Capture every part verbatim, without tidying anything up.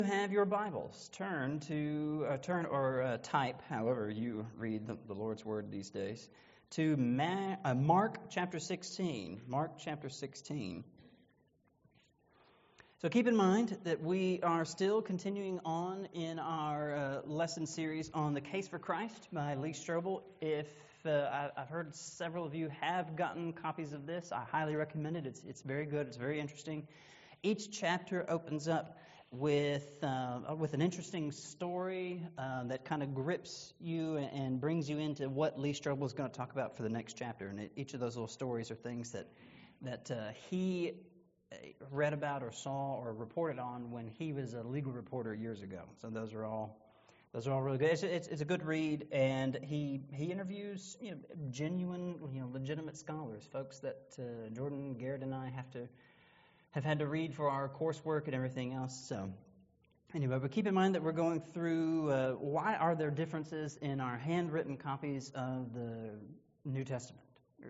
Have your Bibles, turn to uh, turn or uh, type, however you read the, the Lord's Word these days, to Ma- uh, Mark chapter sixteen. Mark chapter sixteen. So keep in mind that we are still continuing on in our uh, lesson series on the Case for Christ by Lee Strobel. If uh, I, I've heard several of you have gotten copies of this, I highly recommend it. It's it's very good. It's very interesting. Each chapter opens up with uh, with an interesting story uh, that kind of grips you and brings you into what Lee Strobel is going to talk about for the next chapter. And each of those little stories are things that that uh, he read about or saw or reported on when he was a legal reporter years ago. So those are all those are all really good. It's, it's, it's a good read, and he he interviews you know genuine, you know, legitimate scholars, folks that uh, Jordan, Garrett, and I have to. have had to read for our coursework and everything else. So anyway, but keep in mind that we're going through uh, why are there differences in our handwritten copies of the New Testament.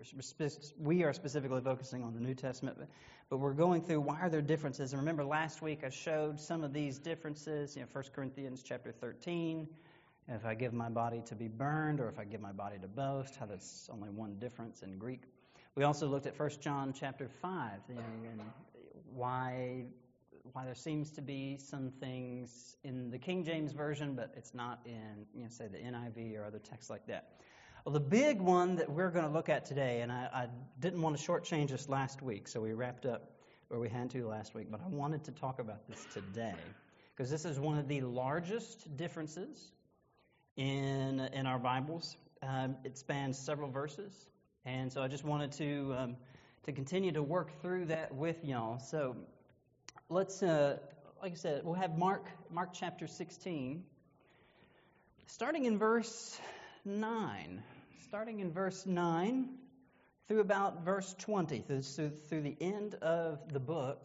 We are specifically focusing on the New Testament, but, but we're going through why are there differences. And remember last week I showed some of these differences, you know, First Corinthians chapter thirteen, if I give my body to be burned or if I give my body to boast, how that's only one difference in Greek. We also looked at First John chapter five, you know, and why why there seems to be some things in the King James Version, but it's not in, you know, say the N I V or other texts like that. Well, the big one that we're going to look at today, and I, I didn't want to shortchange this last week, so we wrapped up where we had to last week, but I wanted to talk about this today, because this is one of the largest differences in in our Bibles. Um, it spans several verses, and so I just wanted to... Um, to continue to work through that with y'all. So let's, uh, like I said, we'll have Mark, Mark chapter sixteen, starting in verse nine. Starting in verse nine through about verse twenty, through, through the end of the book.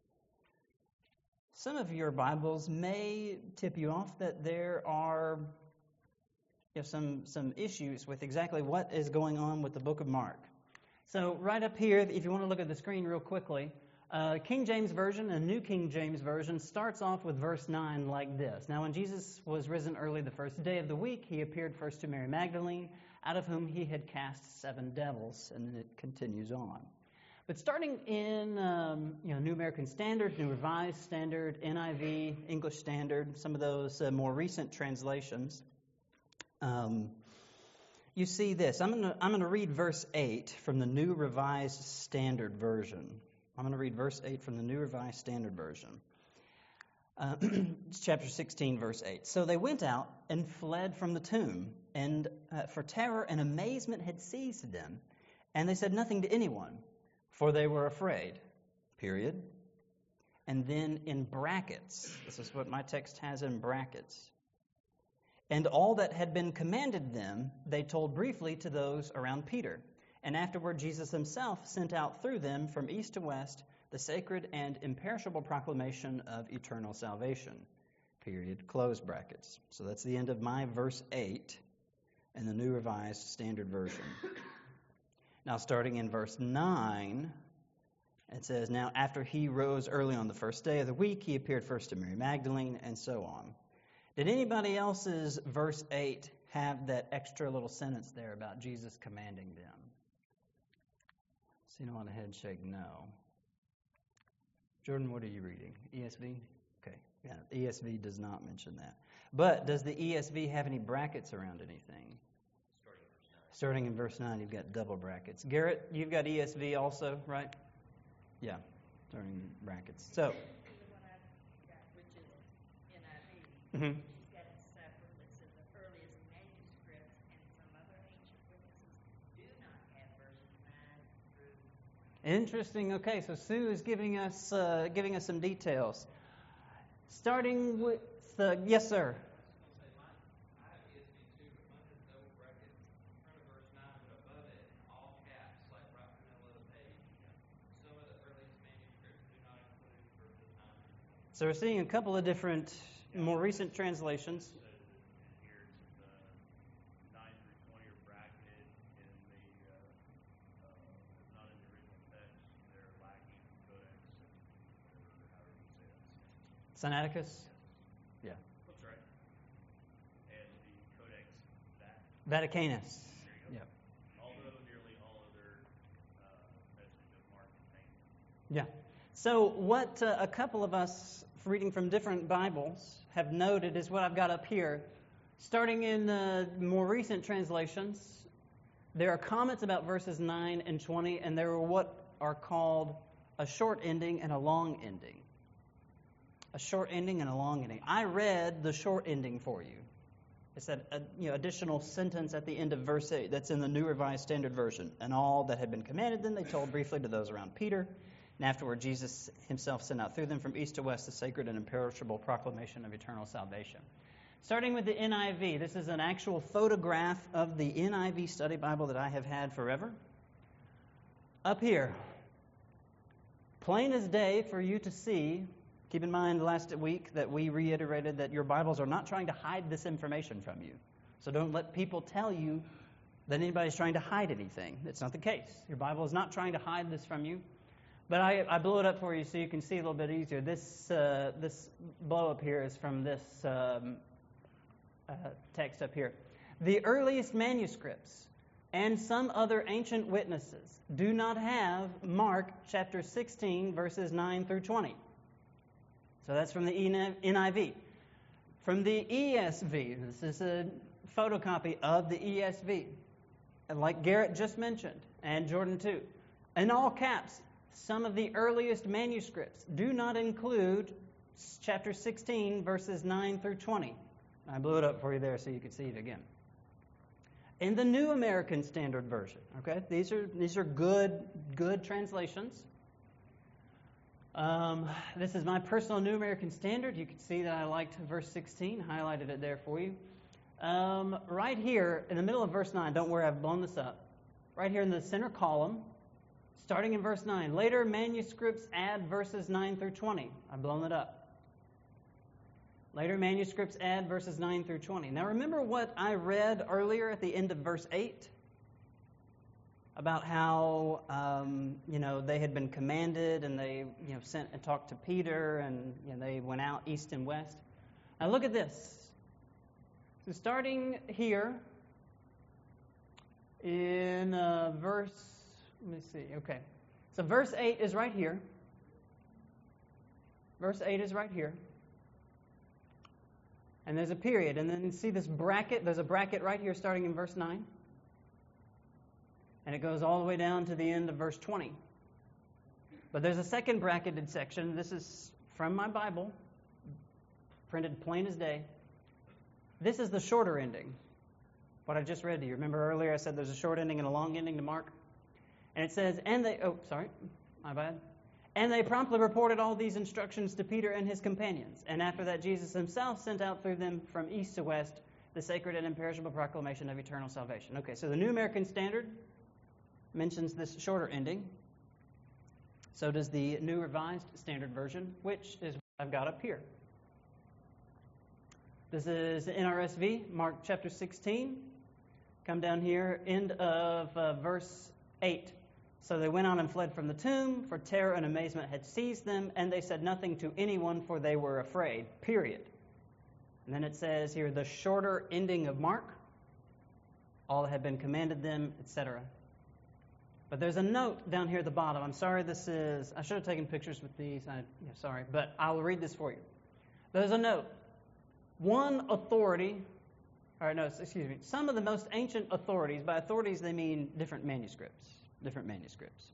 Some of your Bibles may tip you off that there are you know, some, some issues with exactly what is going on with the book of Mark. So right up here, if you want to look at the screen real quickly, uh, King James Version and New King James Version starts off with verse nine like this. Now, when Jesus was risen early the first day of the week, he appeared first to Mary Magdalene, out of whom he had cast seven devils, and then it continues on. But starting in um, you know, New American Standard, New Revised Standard, N I V, English Standard, some of those uh, more recent translations, um, you see this. I'm going to I'm going to read verse eight from the New Revised Standard Version. I'm going to read verse eight from the New Revised Standard Version. Uh, it's chapter sixteen, verse eight. So they went out and fled from the tomb, and uh, for terror and amazement had seized them, and they said nothing to anyone, for they were afraid. Period. And then in brackets, this is what my text has in brackets. And all that had been commanded them, they told briefly to those around Peter. And afterward, Jesus himself sent out through them from east to west the sacred and imperishable proclamation of eternal salvation. Period. Close brackets. So that's the end of my verse eight in the New Revised Standard Version. Now, starting in verse nine, it says, Now after he rose early on the first day of the week, he appeared first to Mary Magdalene, and so on. Did anybody else's verse eight have that extra little sentence there about Jesus commanding them? See no on the head shake no. Jordan, what are you reading? E S V? Okay. Yeah, E S V does not mention that. But does the E S V have any brackets around anything? Starting in verse nine, you've got double brackets. Garrett, you've got E S V also, right? Yeah, starting in brackets. So. Mm-hmm. He's got it separate. It says the earliest manuscripts and some other ancient witnesses do not have verses nine through. Interesting. Okay, so Sue is giving us uh, giving us some details. Starting with uh, yes, sir. So we're seeing a couple of different, more recent translations. Sinaiticus? Yeah. That's right. And the Codex Vat. Vaticanus. There you go. Yep. Although nearly all other uh, message of Mark contain. Yeah. So what uh, a couple of us reading from different Bibles have noted is what I've got up here. Starting in uh, more recent translations, there are comments about verses nine and twenty, and there are what are called a short ending and a long ending. A short ending and a long ending. I read the short ending for you. It's that uh, you know, additional sentence at the end of verse eight that's in the New Revised Standard Version. And all that had been commanded them, they told briefly to those around Peter. And afterward, Jesus himself sent out through them from east to west the sacred and imperishable proclamation of eternal salvation. Starting with the N I V, this is an actual photograph of the N I V study Bible that I have had forever. Up here, plain as day for you to see. Keep in mind last week that we reiterated that your Bibles are not trying to hide this information from you. So don't let people tell you that anybody's trying to hide anything. It's not the case. Your Bible is not trying to hide this from you. But I, I blew it up for you so you can see a little bit easier. This uh, this blow up here is from this um, uh, text up here. The earliest manuscripts and some other ancient witnesses do not have Mark chapter sixteen, verses nine through twenty. So that's from the N I V. From the E S V, this is a photocopy of the E S V. And like Garrett just mentioned, and Jordan too, in all caps, some of the earliest manuscripts do not include chapter sixteen, verses nine through twenty. I blew it up for you there so you could see it again. In the New American Standard Version, okay, these are these are good good translations. Um, this is my personal New American Standard. You can see that I liked verse sixteen, highlighted it there for you. Um, right here in the middle of verse nine, don't worry, I've blown this up. Right here in the center column, starting in verse nine, later manuscripts add verses nine through twenty. I've blown it up. Later manuscripts add verses nine through twenty. Now remember what I read earlier at the end of verse eight? About how, um, you know, they had been commanded and they, you know, sent and talked to Peter and, you know, they went out east and west. Now look at this. So starting here in uh, verse, let me see, okay. So verse eight is right here. Verse eight is right here. And there's a period. And then see this bracket? There's a bracket right here starting in verse nine. And it goes all the way down to the end of verse twenty. But there's a second bracketed section. This is from my Bible, printed plain as day. This is the shorter ending. What I just read to you. Remember earlier I said there's a short ending and a long ending to Mark? And it says, and they, oh, sorry, my bad. And they promptly reported all these instructions to Peter and his companions. And after that, Jesus himself sent out through them from east to west the sacred and imperishable proclamation of eternal salvation. Okay, so the New American Standard mentions this shorter ending. So does the New Revised Standard Version, which is what I've got up here. This is the N R S V, Mark chapter sixteen. Come down here, end of uh, verse eight. So they went on and fled from the tomb, for terror and amazement had seized them, and they said nothing to anyone, for they were afraid, period. And then it says here, the shorter ending of Mark, all that had been commanded them, et cetera. But there's a note down here at the bottom. I'm sorry this is, I should have taken pictures with these, I, yeah, sorry, but I'll read this for you. There's a note. One authority, or no, excuse me, some of the most ancient authorities, by authorities they mean different manuscripts. Different manuscripts.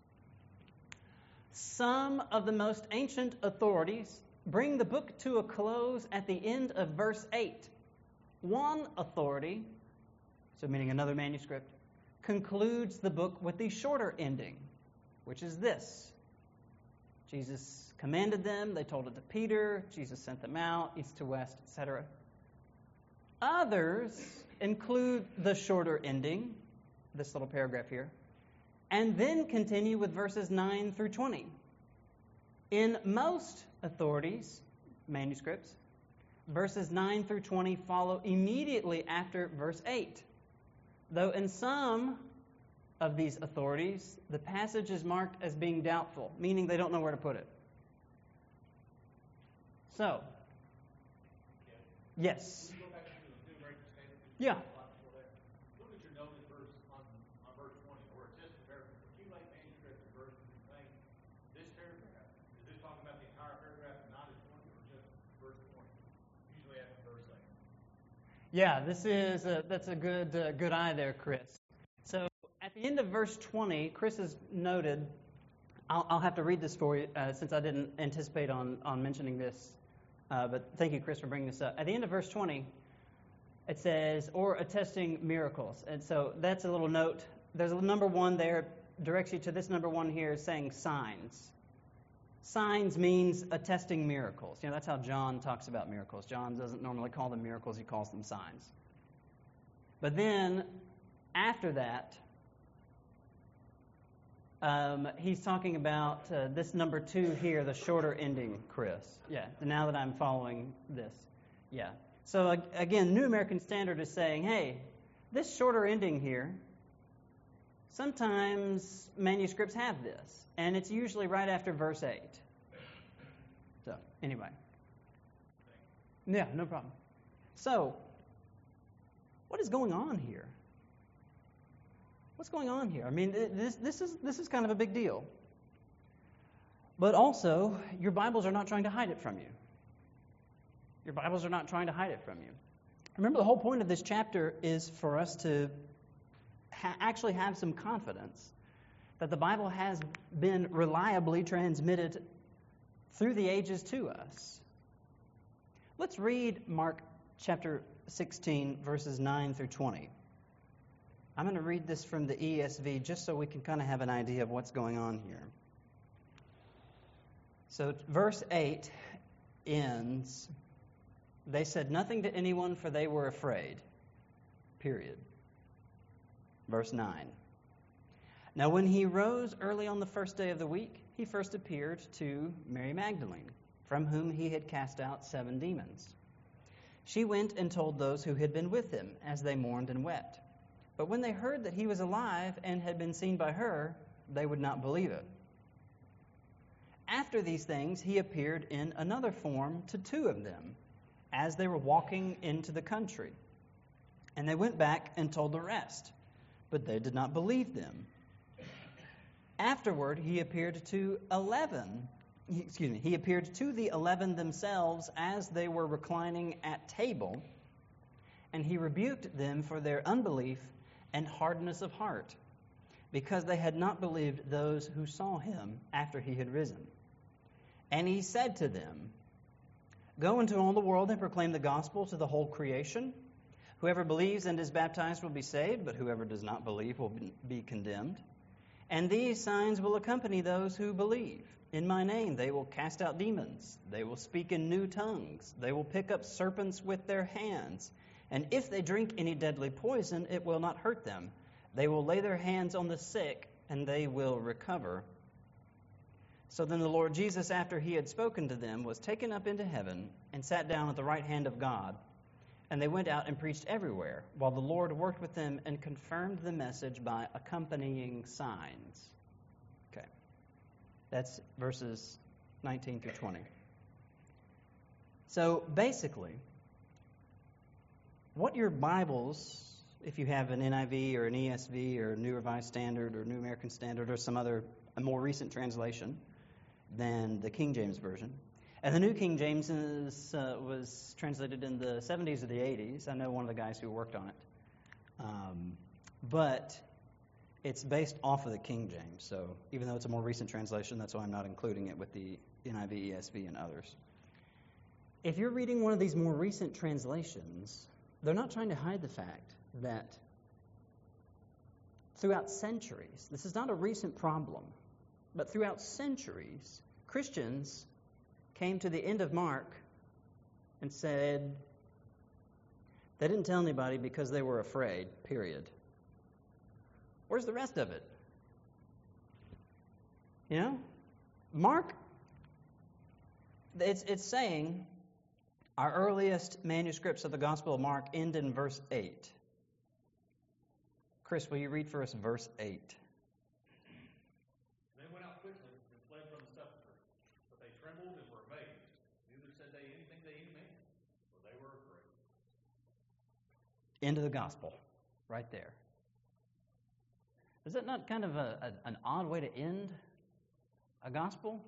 Some of the most ancient authorities bring the book to a close at the end of verse eight. One authority, so meaning another manuscript, concludes the book with the shorter ending, which is this. Jesus commanded them, they told it to Peter, Jesus sent them out, east to west, et cetera. Others include the shorter ending, this little paragraph here, and then continue with verses nine through twenty. In most authorities, manuscripts, verses nine through twenty follow immediately after verse eight. Though in some of these authorities, the passage is marked as being doubtful, meaning they don't know where to put it. So, Yes. Can you go back to the New American Standard? Yeah. Look at your noted verse on, on verse twenty, or it says paragraph, accumulate manuscripts and verses contain this paragraph. Is this talking about the entire paragraph nine to twenty, or just verse twenty? Usually after verse eight. Yeah, this is a, that's a good uh, good eye there, Chris. So at the end of verse twenty, Chris has noted. I'll, I'll have to read this for you uh, since I didn't anticipate on on mentioning this. Uh, but thank you, Chris, for bringing this up. At the end of verse twenty, it says, or attesting miracles. And so that's a little note. There's a number one there, directs you to this number one here saying signs. Signs means attesting miracles. You know, that's how John talks about miracles. John doesn't normally call them miracles, he calls them signs. But then, after that, Um, he's talking about uh, this number two here, the shorter ending, Chris. Yeah, now that I'm following this. Yeah. So, uh, again, New American Standard is saying, hey, this shorter ending here, sometimes manuscripts have this, and it's usually right after verse eight. So, anyway. Yeah, no problem. So, what is going on here? What's going on here? I mean, this this is this is kind of a big deal. But also, your Bibles are not trying to hide it from you. Your Bibles are not trying to hide it from you. Remember, the whole point of this chapter is for us to ha- actually have some confidence that the Bible has been reliably transmitted through the ages to us. Let's read Mark chapter sixteen, verses nine through twenty. I'm going to read this from the E S V just so we can kind of have an idea of what's going on here. So verse eight ends, they said nothing to anyone for they were afraid. Period. Verse nine. Now when he rose early on the first day of the week, he first appeared to Mary Magdalene, from whom he had cast out seven demons. She went and told those who had been with him, as they mourned and wept. But when they heard that he was alive and had been seen by her, they would not believe it. After these things, he appeared in another form to two of them, as they were walking into the country. And they went back and told the rest, but they did not believe them. Afterward, he appeared to eleven, excuse me, he appeared to the eleven themselves as they were reclining at table, and he rebuked them for their unbelief and hardness of heart, because they had not believed those who saw him after he had risen. And he said to them, go into all the world and proclaim the gospel to the whole creation. Whoever believes and is baptized will be saved, but whoever does not believe will be condemned. And these signs will accompany those who believe. In my name they will cast out demons. They will speak in new tongues. They will pick up serpents with their hands. And if they drink any deadly poison, it will not hurt them. They will lay their hands on the sick, and they will recover. So then the Lord Jesus, after he had spoken to them, was taken up into heaven and sat down at the right hand of God. And they went out and preached everywhere, while the Lord worked with them and confirmed the message by accompanying signs. Okay. That's verses nineteen through twenty. So basically, what your Bibles, if you have an N I V or an E S V or a New Revised Standard or New American Standard or some other, a more recent translation than the King James Version. And the New King James is, uh, was translated in the seventies or the eighties. I know one of the guys who worked on it. Um, but it's based off of the King James. So even though it's a more recent translation, that's why I'm not including it with the N I V, E S V, and others. If you're reading one of these more recent translations, they're not trying to hide the fact that throughout centuries, this is not a recent problem, but throughout centuries, Christians came to the end of Mark and said they didn't tell anybody because they were afraid, period. Where's the rest of it? You know? Mark, it's, it's saying our earliest manuscripts of the Gospel of Mark end in verse eight. Chris, will you read for us verse eight? They went out quickly and fled from the sepulchre, but they trembled and were amazed. Neither said they anything to any man, for they were afraid. End of the gospel, right there. Is that not kind of a, a, an odd way to end a gospel?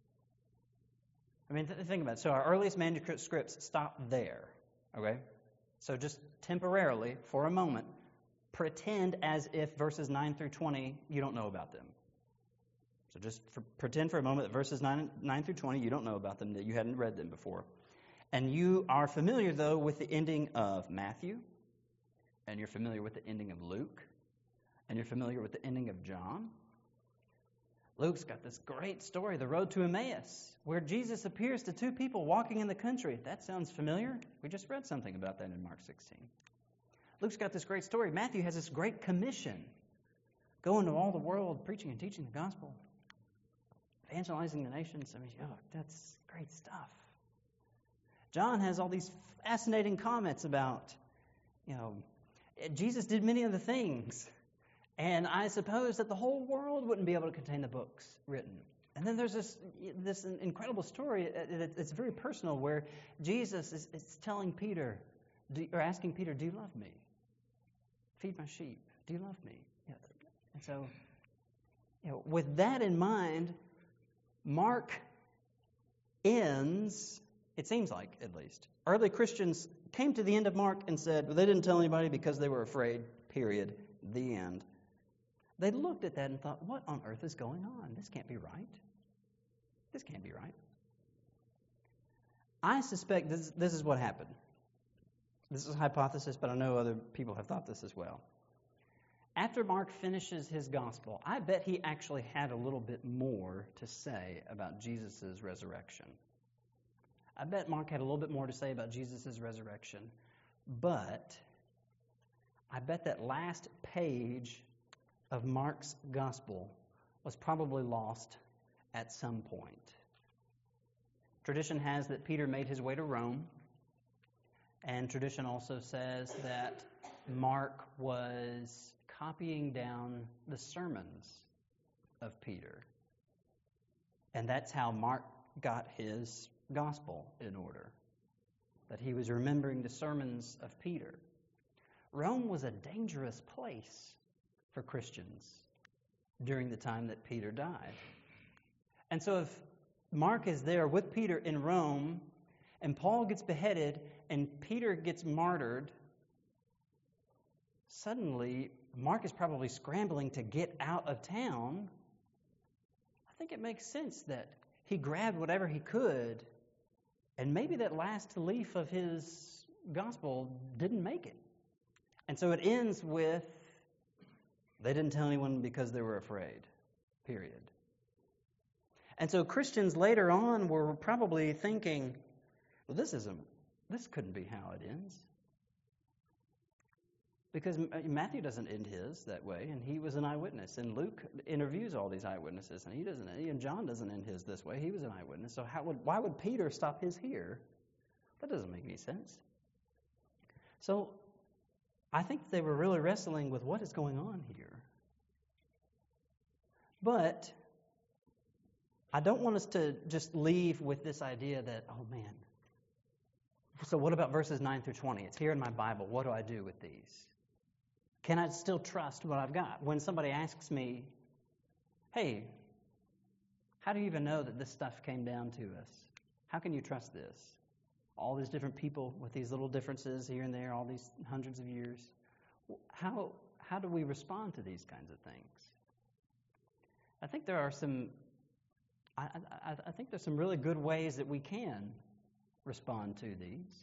I mean, th- think about it. So our earliest manuscripts stop there, okay? So just temporarily, for a moment, pretend as if verses nine through twenty, you don't know about them. So just for, pretend for a moment that verses nine, nine through twenty, you don't know about them, that you hadn't read them before. And you are familiar, though, with the ending of Matthew, and you're familiar with the ending of Luke, and you're familiar with the ending of John. Luke's got this great story, the road to Emmaus, where Jesus appears to two people walking in the country. That sounds familiar. We just read something about that in Mark sixteen. Luke's got this great story. Matthew has this great commission. Go into all the world, preaching and teaching the gospel, evangelizing the nations. I mean, oh, that's great stuff. John has all these fascinating comments about, you know, Jesus did many other things. And I suppose that the whole world wouldn't be able to contain the books written. And then there's this this incredible story. It's very personal, where Jesus is, is telling Peter, do, or asking Peter, "Do you love me? Feed my sheep. Do you love me?" You know, and so, you know, with that in mind, Mark ends. It seems like, at least, early Christians came to the end of Mark and said, well, they didn't tell anybody because they were afraid. Period. The end. They looked at that and thought, what on earth is going on? This can't be right. This can't be right. I suspect this, this is what happened. This is a hypothesis, but I know other people have thought this as well. After Mark finishes his gospel, I bet he actually had a little bit more to say about Jesus' resurrection. I bet Mark had a little bit more to say about Jesus' resurrection, but I bet that last page of Mark's gospel was probably lost at some point. Tradition has that Peter made his way to Rome, and tradition also says that Mark was copying down the sermons of Peter. And that's how Mark got his gospel in order, that he was remembering the sermons of Peter. Rome was a dangerous place for Christians during the time that Peter died. And so if Mark is there with Peter in Rome, and Paul gets beheaded, and Peter gets martyred, suddenly Mark is probably scrambling to get out of town. I think it makes sense that he grabbed whatever he could, and maybe that last leaf of his gospel didn't make it. And so it ends with, they didn't tell anyone because they were afraid, period. And so Christians later on were probably thinking, well, this isn't, this couldn't be how it ends. Because Matthew doesn't end his that way, and he was an eyewitness. And Luke interviews all these eyewitnesses, and he doesn't. And John doesn't end his this way. He was an eyewitness. So how would why would Peter stop his here? That doesn't make any sense. So I think they were really wrestling with what is going on here. But I don't want us to just leave with this idea that, oh man, so what about verses nine through twenty? It's here in my Bible. What do I do with these? Can I still trust what I've got? When somebody asks me, hey, how do you even know that this stuff came down to us? How can you trust this? All these different people with these little differences here and there, all these hundreds of years. How, how do we respond to these kinds of things? I think there are some, I, I, I think there's some really good ways that we can respond to these.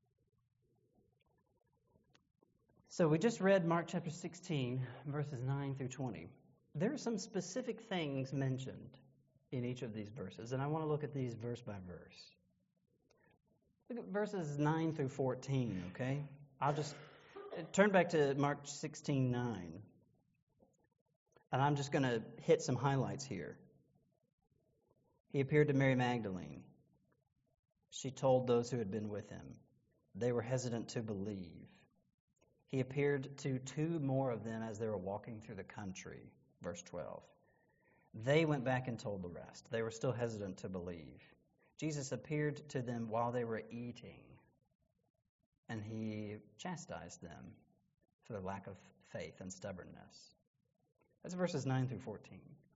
So we just read Mark chapter sixteen, verses nine through twenty. There are some specific things mentioned in each of these verses, and I want to look at these verse by verse. Look at verses nine through fourteen, okay? I'll just turn back to Mark sixteen nine, and I'm just going to hit some highlights here. He appeared to Mary Magdalene. She told those who had been with him. They were hesitant to believe. He appeared to two more of them as they were walking through the country. Verse twelve. They went back and told the rest. They were still hesitant to believe. Jesus appeared to them while they were eating. and he chastised them for their lack of faith and stubbornness. That's verses nine through fourteen.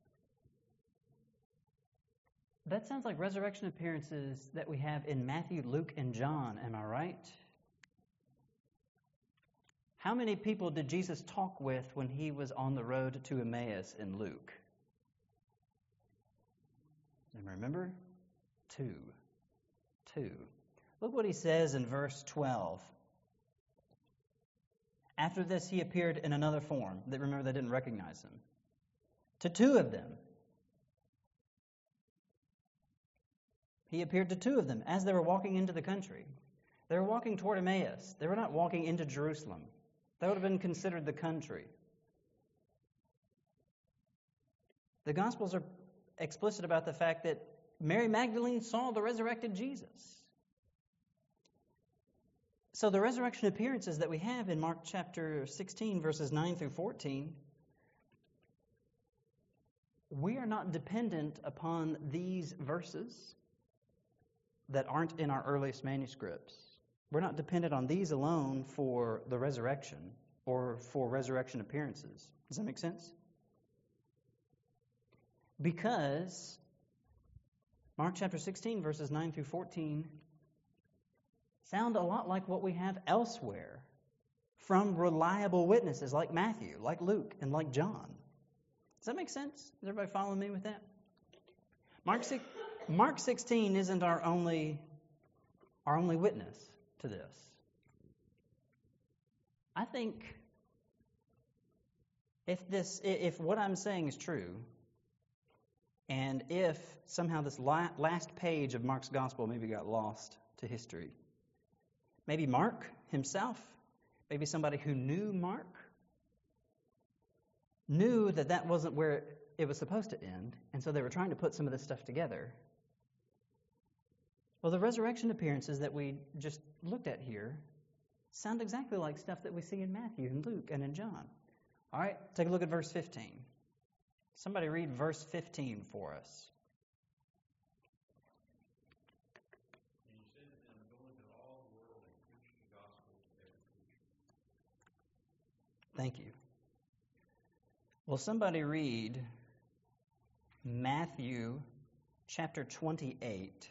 That sounds like resurrection appearances that we have in Matthew, Luke, and John, am I right? How many people did Jesus talk with when he was on the road to Emmaus in Luke? Remember? Two. Two. Look what he says in verse twelve. After this, he appeared in another form. That remember, they didn't recognize him. To two of them. He appeared to two of them as they were walking into the country. They were walking toward Emmaus. They were not walking into Jerusalem. That would have been considered the country. The Gospels are explicit about the fact that Mary Magdalene saw the resurrected Jesus. So the resurrection appearances that we have in Mark chapter sixteen, verses nine through fourteen, we are not dependent upon these verses that aren't in our earliest manuscripts. We're not dependent on these alone for the resurrection or for resurrection appearances. Does that make sense? Because Mark chapter sixteen, verses nine through fourteen sound a lot like what we have elsewhere from reliable witnesses like Matthew, like Luke, and like John. Does that make sense? Is everybody following me with that? Mark, Mark sixteen isn't our only, our only witness to this. I think if this, if what I'm saying is true, and if somehow this la- last page of Mark's gospel maybe got lost to history, maybe Mark himself, maybe somebody who knew Mark, knew that that wasn't where it was supposed to end, and so they were trying to put some of this stuff together. Well, the resurrection appearances that we just looked at here sound exactly like stuff that we see in Matthew and Luke and in John. All right, take a look at verse fifteen. Somebody read verse fifteen for us. And he said to them, "Go into all the world and preach the gospel to every creature." Thank you. Will somebody read Matthew chapter twenty-eight,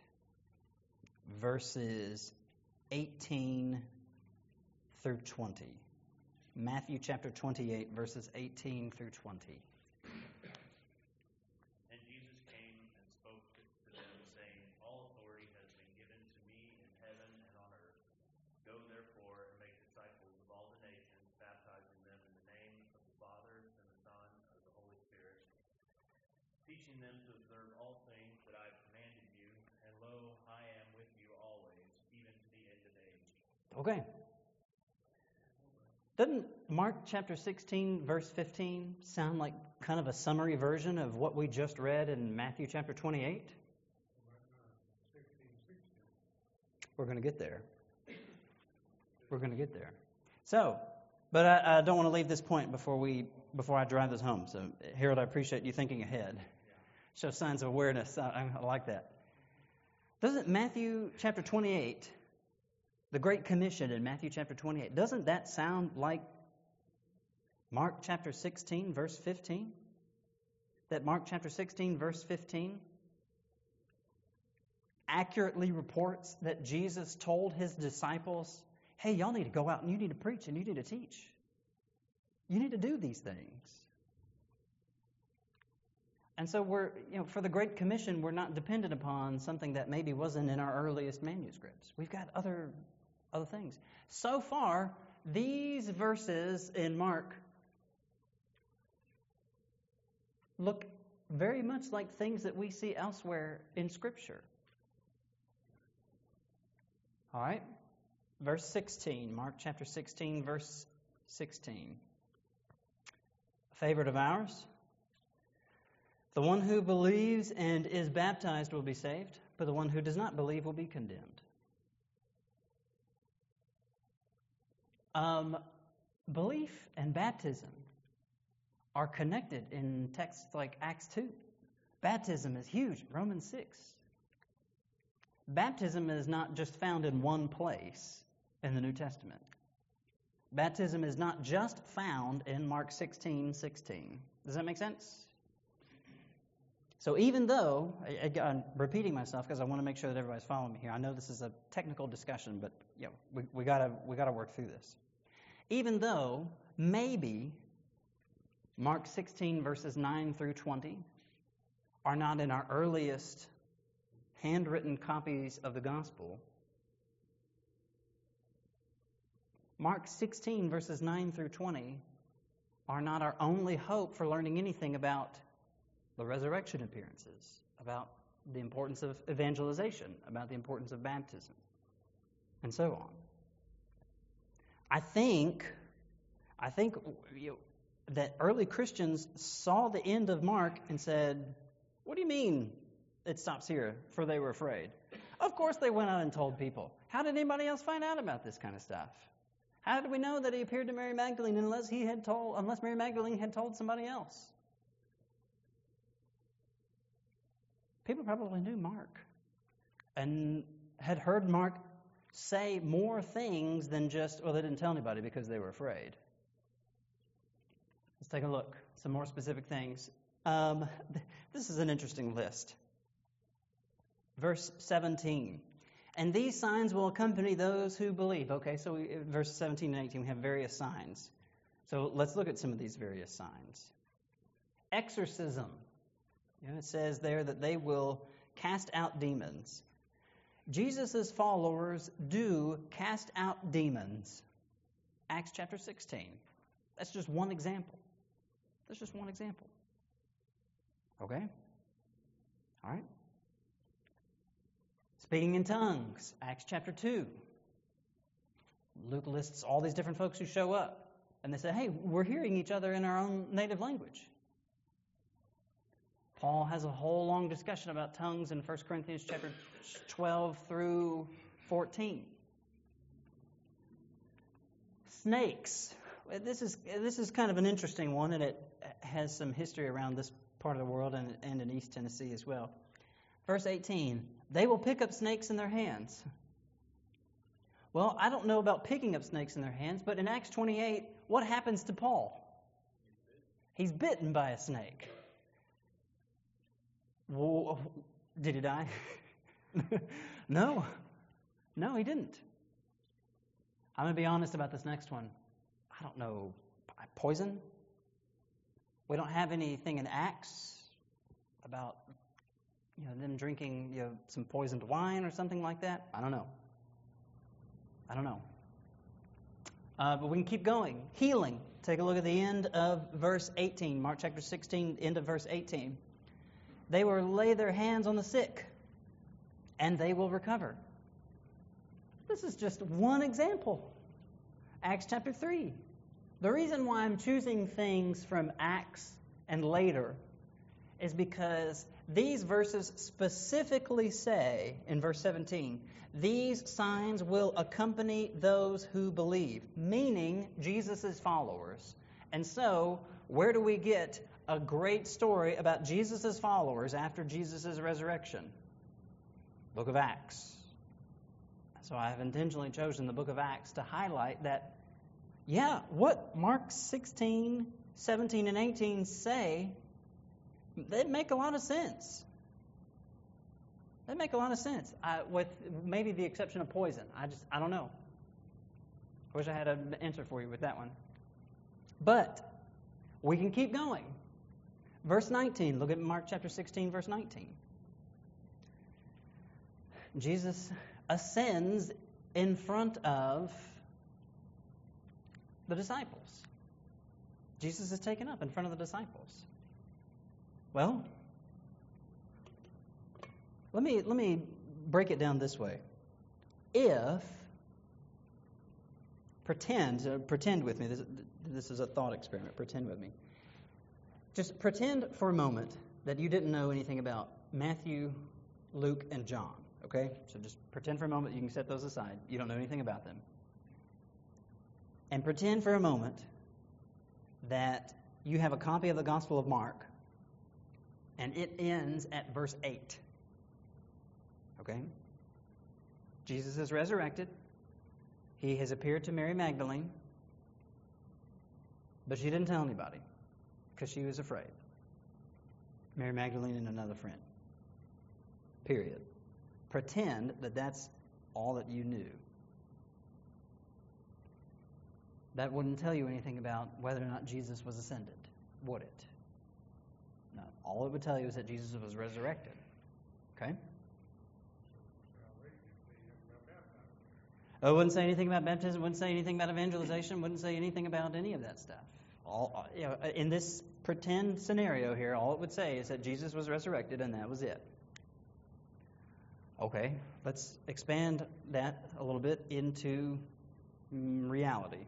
verses eighteen through twenty? Matthew chapter twenty-eight, verses eighteen through twenty. And Jesus came and spoke to them, saying, All authority has been given to me in heaven and on earth. Go therefore and make disciples of all the nations, baptizing them in the name of the Father and the Son and of the Holy Spirit, teaching them to observe all things that I have commanded you. And lo, I am with you always, even to the end of age. Okay. Doesn't Mark chapter sixteen, verse fifteen sound like kind of a summary version of what we just read in Matthew chapter twenty-eight? We're going to get there. We're going to get there. So, but I, I don't want to leave this point before we before I drive this home. So, Harold, I appreciate you thinking ahead. Show signs of awareness. I, I like that. Doesn't Matthew chapter twenty-eight, the Great Commission in Matthew chapter twenty-eight, doesn't that sound like Mark chapter sixteen, verse fifteen? That Mark chapter sixteen, verse fifteen accurately reports that Jesus told his disciples, hey, y'all need to go out and you need to preach and you need to teach. You need to do these things. And so we're, you know, for the Great Commission, we're not dependent upon something that maybe wasn't in our earliest manuscripts. We've got other other things. So far, these verses in Mark look very much like things that we see elsewhere in Scripture. All right? Verse sixteen, Mark chapter sixteen, verse sixteen. A favorite of ours. The one who believes and is baptized will be saved, but the one who does not believe will be condemned. Um, belief and baptism are connected in texts like Acts two. Baptism is huge, Romans six. Baptism is not just found in one place in the New Testament. Baptism is not just found in Mark sixteen sixteen. Does that make sense? So even though, I, I, I'm repeating myself because I want to make sure that everybody's following me here. I know this is a technical discussion, but you know, we, we gotta we gotta work through this. Even though maybe Mark sixteen verses nine through twenty are not in our earliest handwritten copies of the gospel, Mark sixteen verses nine through twenty are not our only hope for learning anything about the resurrection appearances, about the importance of evangelization, about the importance of baptism, and so on. I think, I think you know, that early Christians saw the end of Mark and said, "What do you mean it stops here? For they were afraid." Of course, they went out and told people. How did anybody else find out about this kind of stuff? How did we know that he appeared to Mary Magdalene unless he had told, unless Mary Magdalene had told somebody else? People probably knew Mark and had heard Mark say more things than just, well, they didn't tell anybody because they were afraid. Let's take a look. Some more specific things. Um, this is an interesting list. Verse seventeen. And these signs will accompany those who believe. Okay, so we, verse seventeen and eighteen, we have various signs. So let's look at some of these various signs. Exorcism. You know, it says there that they will cast out demons. Jesus' followers do cast out demons. Acts chapter sixteen. That's just one example. That's just one example. Okay? All right. Speaking in tongues, Acts chapter two. Luke lists all these different folks who show up. And they say, hey, we're hearing each other in our own native language. Paul has a whole long discussion about tongues in First Corinthians chapter twelve through fourteen. Snakes. This is this is kind of an interesting one, and it has some history around this part of the world and, and in East Tennessee as well. Verse eighteen, they will pick up snakes in their hands. Well, I don't know about picking up snakes in their hands, but in Acts twenty-eight, what happens to Paul? He's bitten by a snake. Well, did he die? No. No, he didn't. I'm going to be honest about this next one. I don't know. Poison? We don't have anything in Acts about you know, them drinking you know, some poisoned wine or something like that. I don't know. I don't know. Uh, but we can keep going. Healing. Take a look at the end of verse eighteen. Mark chapter sixteen, end of verse eighteen. They will lay their hands on the sick, and they will recover. This is just one example. Acts chapter three. The reason why I'm choosing things from Acts and later is because these verses specifically say, in verse seventeen, these signs will accompany those who believe, meaning Jesus' followers. And so, where do we get a great story about Jesus' followers after Jesus' resurrection? Book of Acts. So I have intentionally chosen the book of Acts to highlight that, yeah, what Mark sixteen, seventeen, and eighteen say, they make a lot of sense. They make a lot of sense, I, with maybe the exception of poison. I just, I don't know. I wish I had an answer for you with that one. But we can keep going. Verse nineteen, look at Mark chapter sixteen, verse nineteen. Jesus ascends in front of the disciples. Jesus is taken up in front of the disciples. Well, let me let me break it down this way. If pretend uh, pretend with me. This, this is a thought experiment. Pretend with me. Just pretend for a moment that you didn't know anything about Matthew, Luke, and John. Okay? So just pretend for a moment. You can set those aside. You don't know anything about them. And pretend for a moment that you have a copy of the Gospel of Mark, and it ends at verse eight. Okay? Jesus is resurrected. He has appeared to Mary Magdalene, but she didn't tell anybody because she was afraid. Mary Magdalene and another friend. Period. Pretend that that's all that you knew. That wouldn't tell you anything about whether or not Jesus was ascended, would it? No. All it would tell you is that Jesus was resurrected. Okay? It wouldn't say anything about baptism, wouldn't say anything about evangelization, wouldn't say anything about any of that stuff. All, you know, in this pretend scenario here, all it would say is that Jesus was resurrected and that was it. Okay, let's expand that a little bit into mm, reality.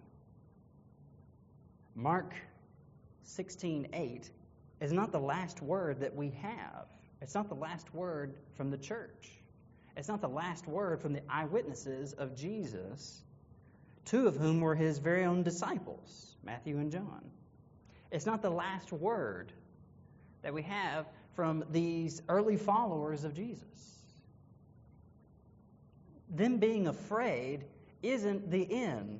Mark sixteen eight is not the last word that we have. It's not the last word from the church. It's not the last word from the eyewitnesses of Jesus, two of whom were his very own disciples, Matthew and John. It's not the last word that we have from these early followers of Jesus. Them being afraid isn't the end.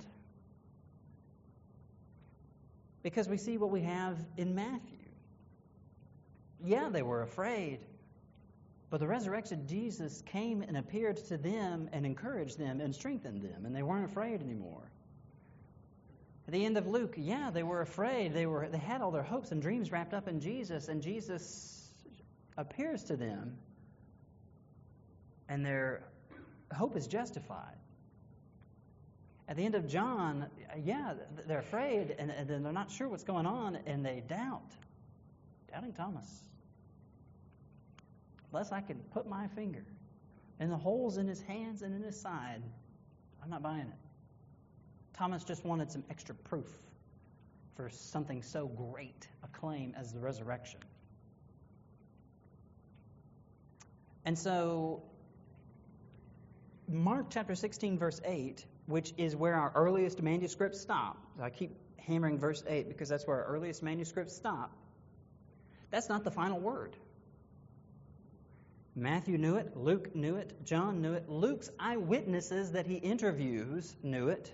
Because we see what we have in Matthew. Yeah, they were afraid. But the resurrected Jesus came and appeared to them and encouraged them and strengthened them. And they weren't afraid anymore. At the end of Luke, yeah, they were afraid. They were they had all their hopes and dreams wrapped up in Jesus. And Jesus appears to them. And their hope is justified. At the end of John, yeah, they're afraid and, and they're not sure what's going on and they doubt. Doubting Thomas. Unless I can put my finger in the holes in his hands and in his side, I'm not buying it. Thomas just wanted some extra proof for something so great a claim as the resurrection. And so, Mark chapter sixteen, verse eight, which is where our earliest manuscripts stop. I keep hammering verse eight because that's where our earliest manuscripts stop. That's not the final word. Matthew knew it, Luke knew it, John knew it, Luke's eyewitnesses that he interviews knew it.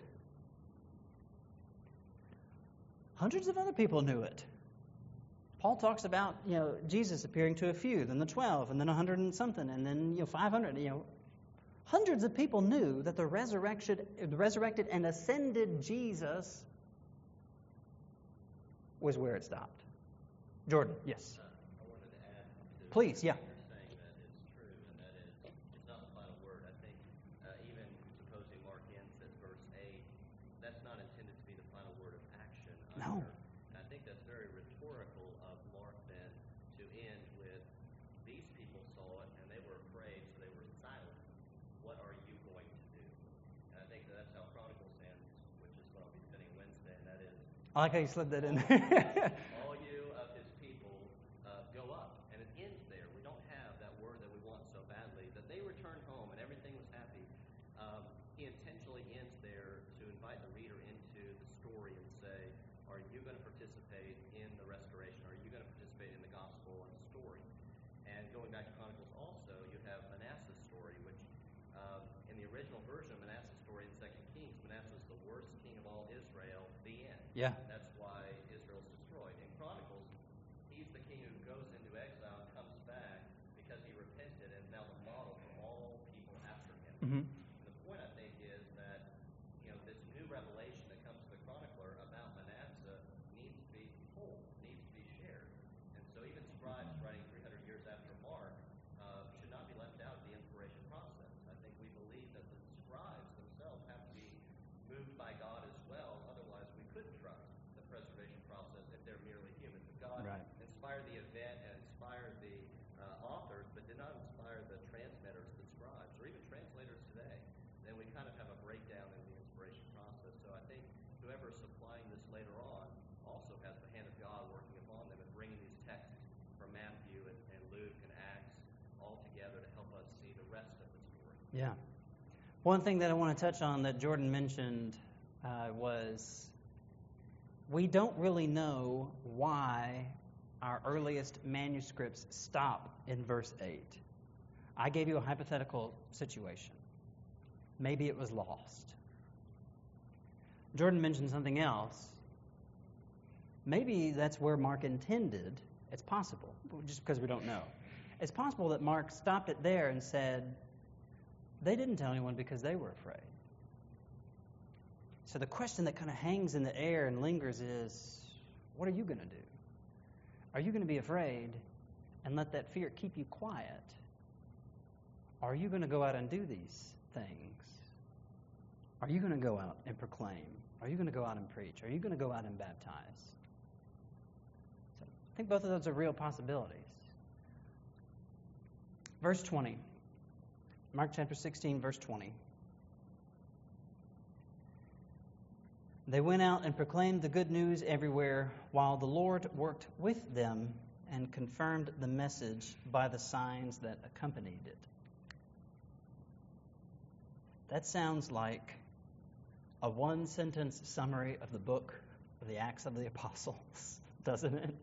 Hundreds of other people knew it. Paul talks about, you know, Jesus appearing to a few, then the twelve, and then a hundred and something, and then, you know, five hundred, you know. Hundreds of people knew that the resurrection, the resurrected and ascended Jesus was where it stopped. Jordan, yes. Uh, I wanted to add to Please, yeah. You're saying that is true, and that is, it's not the final word. I think uh, even supposing Mark ends at verse eight, that's not intended to be the final word of action either. No. And I think that's very rhetorical of Mark then to end with, these people saw it and they were afraid, so they were silent. What are you going to do? And I think that that's how Chronicles ends, which is what I'll be spending Wednesday, and that is, I like how you slid that in there. all you of his people uh, go up. And it ends there. We don't have that word that we want so badly, that they returned home and everything was happy. Um, he intentionally ends there to invite the reader into the story and say, are you going to participate in the restoration? Are you going to participate in the gospel and the story? And going back to Chronicles also, you have Manasseh's story, which um, in the original version of Manasseh's story in Second Kings, Manasseh is the worst king of all Israel, the end. Yeah. That's why Israel's destroyed. In Chronicles, he's the king who goes into exile and comes back because he repented and is now the model for all people after him. Mm-hmm. And the point, I think, is that, you know, this new revelation that comes to the chronicler about Manasseh needs to be told, needs to be shared. And so even scribes writing three hundred years after Mark uh, should not be left out of the inspiration process. I think we believe that the scribes themselves have to be moved by God as well. Otherwise, we couldn't trust the preservation process if they're merely human. But God Right. inspired the event and inspired the uh, authors, but did not inspire the transmitters, the scribes, or even translators today. Then we kind of have a breakdown in the inspiration process. So I think whoever is supplying this later on also has the hand of God working upon them and bringing these texts from Matthew and, and Luke and Acts all together to help us see the rest of the story. Yeah. One thing that I want to touch on that Jordan mentioned uh, was we don't really know why our earliest manuscripts stop in verse eight. I gave you a hypothetical situation. Maybe it was lost. Jordan mentioned something else. Maybe that's where Mark intended. It's possible, just because we don't know. It's possible that Mark stopped it there and said, they didn't tell anyone because they were afraid. So the question that kind of hangs in the air and lingers is, what are you going to do? Are you going to be afraid and let that fear keep you quiet? Or are you going to go out and do these things? Are you going to go out and proclaim? Are you going to go out and preach? Are you going to go out and baptize? So I think both of those are real possibilities. Verse twenty. Mark chapter sixteen, verse twenty. They went out and proclaimed the good news everywhere, while the Lord worked with them and confirmed the message by the signs that accompanied it. That sounds like a one-sentence summary of the book of the Acts of the Apostles, doesn't it?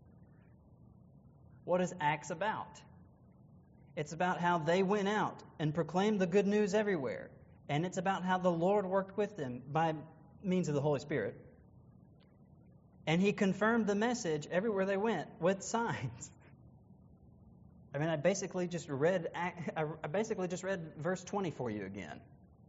What is Acts about? It's about how they went out and proclaimed the good news everywhere. And it's about how the Lord worked with them by means of the Holy Spirit. And he confirmed the message everywhere they went with signs. I mean, I basically just read I basically just read verse twenty for you again.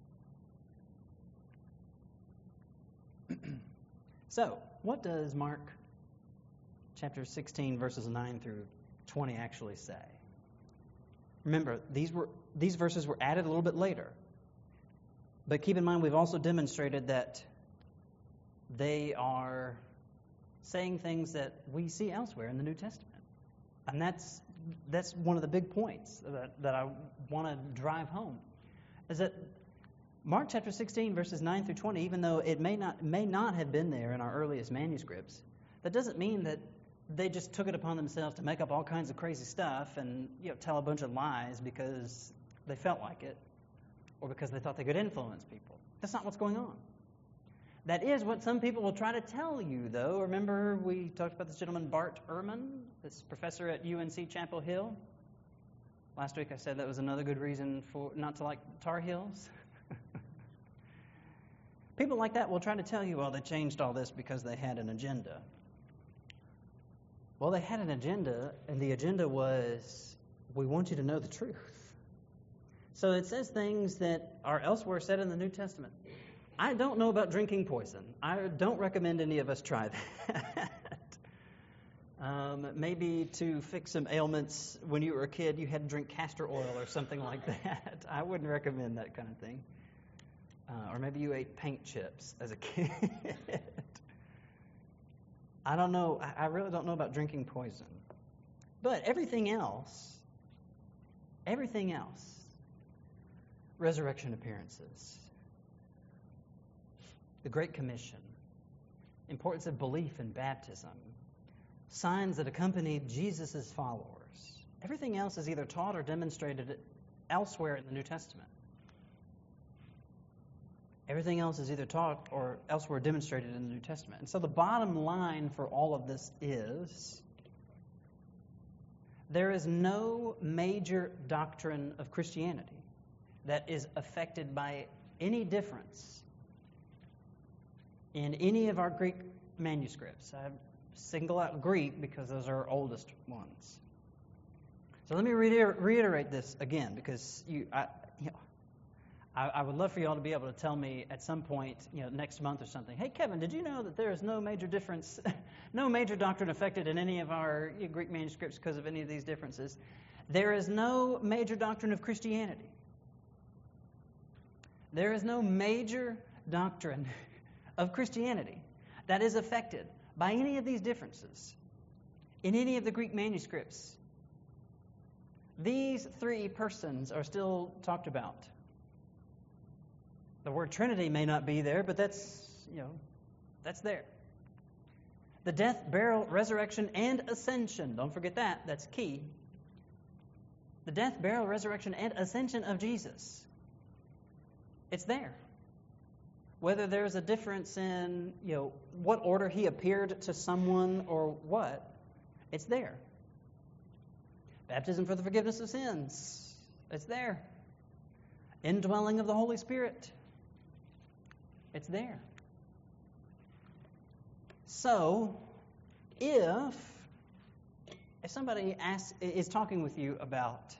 So, what does Mark chapter sixteen, verses nine through twenty actually say? Remember, these were these verses were added a little bit later. But keep in mind, we've also demonstrated that they are saying things that we see elsewhere in the New Testament. And that's that's one of the big points that, that I want to drive home, is that Mark chapter sixteen, verses nine through twenty, even though it may not may not have been there in our earliest manuscripts, that doesn't mean that they just took it upon themselves to make up all kinds of crazy stuff and, you know, tell a bunch of lies because they felt like it or because they thought they could influence people. That's not what's going on. That is what some people will try to tell you, though. Remember we talked about this gentleman, Bart Ehrman, this professor at U N C Chapel Hill? Last week I said that was another good reason for not to like Tar Heels. People like that will try to tell you, well, they changed all this because they had an agenda. Well, they had an agenda, and the agenda was, we want you to know the truth. So it says things that are elsewhere said in the New Testament. I don't know about drinking poison. I don't recommend any of us try that. um, maybe to fix some ailments when you were a kid, you had to drink castor oil or something like that. I wouldn't recommend that kind of thing. Uh, or maybe you ate paint chips as a kid. I don't know. I really don't know about drinking poison. But everything else, everything else, resurrection appearances, the Great Commission, importance of belief in baptism, signs that accompanied Jesus' followers, everything else is either taught or demonstrated elsewhere in the New Testament. Everything else is either taught or elsewhere demonstrated in the New Testament. And so the bottom line for all of this is there is no major doctrine of Christianity that is affected by any difference in any of our Greek manuscripts. I single out Greek because those are our oldest ones. So let me reiter- reiterate this again, because you, I, you know, I, I would love for you all to be able to tell me at some point, you know, next month or something, hey, Kevin, did you know that there is no major difference, no major doctrine affected in any of our you know, Greek manuscripts because of any of these differences? There is no major doctrine of Christianity. There is no major doctrine of Christianity that is affected by any of these differences in any of the Greek manuscripts. These three persons are still talked about. The word Trinity may not be there, but that's, you know, that's there. The death, burial, resurrection, and ascension. Don't forget that. That's key. The death, burial, resurrection, and ascension of Jesus. It's there. Whether there's a difference in, you know, what order he appeared to someone or what, it's there. Baptism for the forgiveness of sins. It's there. Indwelling of the Holy Spirit. It's there. So, if if somebody asks, is talking with you about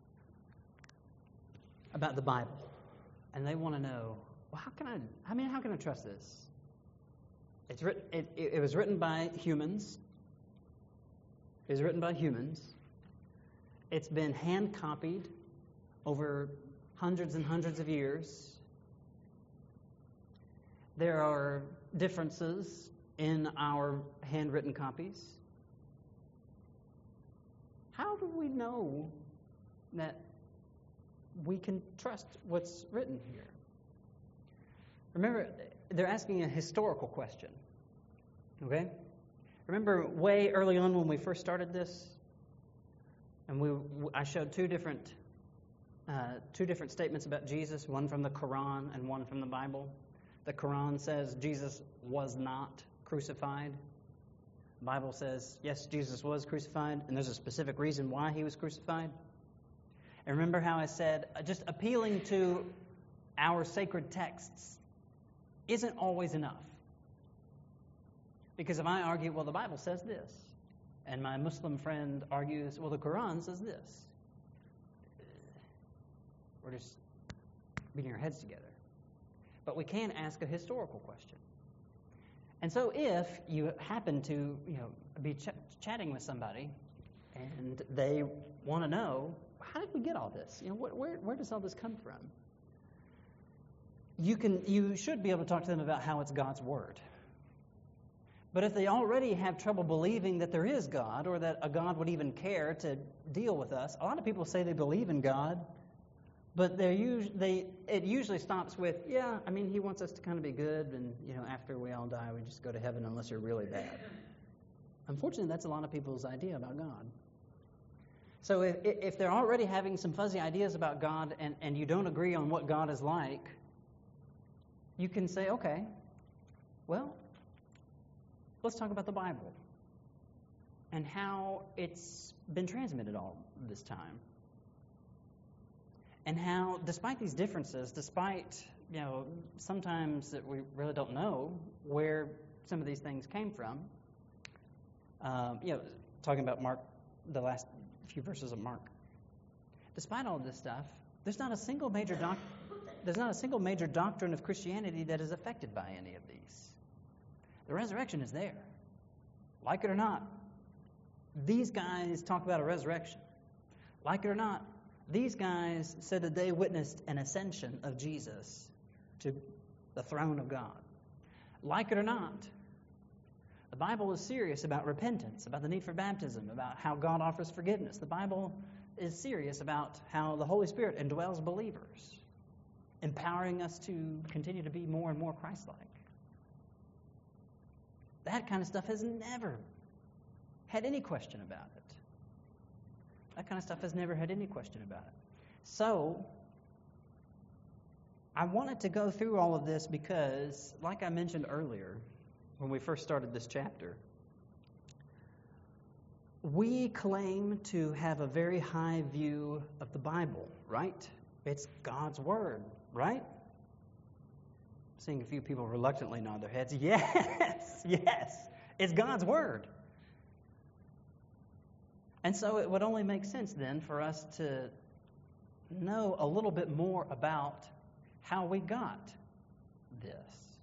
about the Bible, and they want to know, well, how can I? I mean, how can I trust this? It's written. It, it, it was written by humans. It was written by humans. It's been hand copied over hundreds and hundreds of years. There are differences in our handwritten copies. How do we know that we can trust what's written here? Remember, they're asking a historical question. Okay? Remember way early on when we first started this, and we I showed two different uh, two different statements about Jesus, one from the Quran and one from the Bible. The Quran says Jesus was not crucified. The Bible says, yes, Jesus was crucified, and there's a specific reason why he was crucified. And remember how I said, uh, just appealing to our sacred texts isn't always enough. Because if I argue, well, the Bible says this, and my Muslim friend argues, well, the Quran says this, we're just beating our heads together. But we can ask a historical question. And so if you happen to, you know, be ch- chatting with somebody and they want to know, how did we get all this? You know, wh- where where does all this come from? You can you should be able to talk to them about how it's God's word. But if they already have trouble believing that there is God or that a God would even care to deal with us, a lot of people say they believe in God, but they're us- they it usually stops with, yeah, I mean, he wants us to kind of be good, and, you know, after we all die, we just go to heaven unless you're really bad. Unfortunately, that's a lot of people's idea about God. So if, if they're already having some fuzzy ideas about God and, and you don't agree on what God is like, you can say, okay, well, let's talk about the Bible and how it's been transmitted all this time. And how, despite these differences, despite, you know, sometimes that we really don't know where some of these things came from, um, you know, talking about Mark, the last few verses of Mark. Despite all this stuff, there's not a single major doc- there's not a single major doctrine of Christianity that is affected by any of these. The resurrection is there. Like it or not, these guys talk about a resurrection. Like it or not, these guys said that they witnessed an ascension of Jesus to the throne of God. Like it or not, the Bible is serious about repentance, about the need for baptism, about how God offers forgiveness. The Bible is serious about how the Holy Spirit indwells believers, empowering us to continue to be more and more Christ-like. That kind of stuff has never had any question about it. That kind of stuff has never had any question about it. So, I wanted to go through all of this because, like I mentioned earlier, when we first started this chapter, we claim to have a very high view of the Bible, right? It's God's Word, right? Seeing a few people reluctantly nod their heads. Yes, yes, it's God's Word. And so it would only make sense then for us to know a little bit more about how we got this.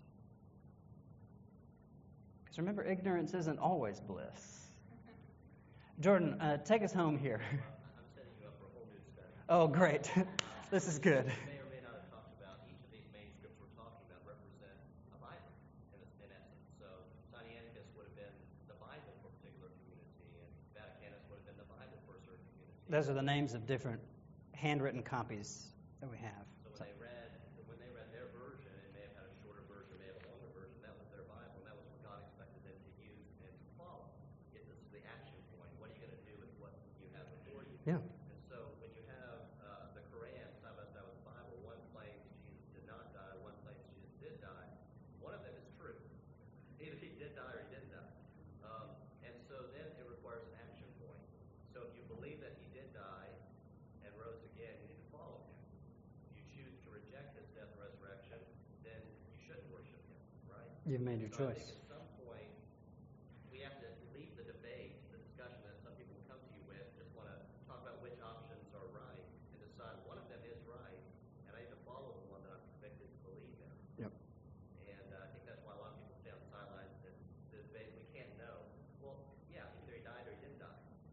Because remember, ignorance isn't always bliss. Jordan, uh, take us home here. I'm setting you up for a whole new study. Oh, great. This is good. We may or may not have talked about each of these manuscripts we're talking about represent a Bible in, in essence. So Sinaiticus would have been the Bible for a particular community, and Vaticanus would have been the Bible for a certain community. Those are the names of different handwritten copies that we have. So when they read, when they read their version, it may have had a shorter version, it may have a longer version. That was their Bible, and that was what God expected them to use and to follow. Get this to the action point. What are you going to do with what you have before you? Yeah. And so when you have uh, the Quran side by side with the Bible, one claims Jesus did not die, one claims Jesus did die. One of them is true. Either he did die or he didn't die. Um, and so then it requires an action point. So if you believe that he did die and rose again, you need to follow him. If you choose to reject his death and resurrection, then you shouldn't worship him, right? You've made your So I choice. think at some point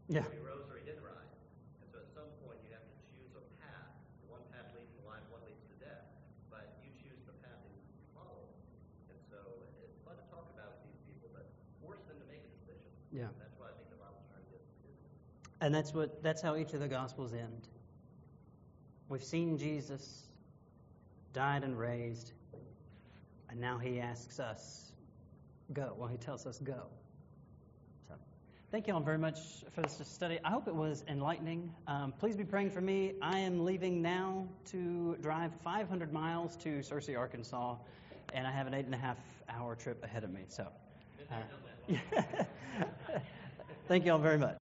Yeah. Or he rose or he didn't rise. And so at some point you have to choose a path. One path leads to life, one leads to death. But you choose the path that you follow. And so it's fun to talk about with these people, but force them to make a decision. Yeah. That's what I think the Bible's trying to get us to do. And that's what that's how each of the Gospels end. We've seen Jesus died and raised, and now he asks us, go. Well, he tells us go. So, thank you all very much for this study. I hope it was enlightening. Um, please be praying for me. I am leaving now to drive five hundred miles to Searcy, Arkansas, and I have an eight and a half hour trip ahead of me. So, uh, thank you all very much.